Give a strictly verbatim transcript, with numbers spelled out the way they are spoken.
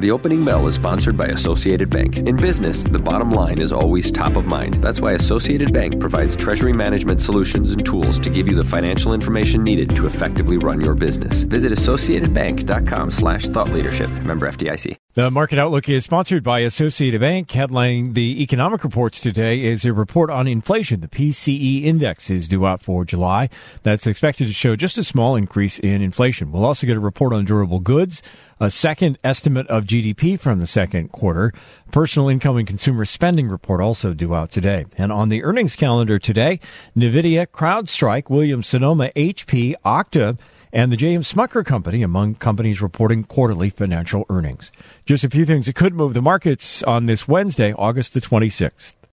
The Opening Bell is sponsored by Associated Bank. In business, the bottom line is always top of mind. That's why Associated Bank provides treasury management solutions and tools to give you the financial information needed to effectively run your business. Visit associatedbank.com slash thought leadership. Member F D I C. The Market Outlook is sponsored by Associated Bank. Headlining the economic reports today is a report on inflation. The P C E index is due out for July. That's expected to show just a small increase in inflation. We'll also get a report on durable goods, a second estimate of G D P from the second quarter. Personal income and consumer spending report also due out today. And on the earnings calendar today, NVIDIA, CrowdStrike, Williams-Sonoma, H P, Okta, and the J M. Smucker Company among companies reporting quarterly financial earnings. Just a few things that could move the markets on this Wednesday, August the twenty-sixth.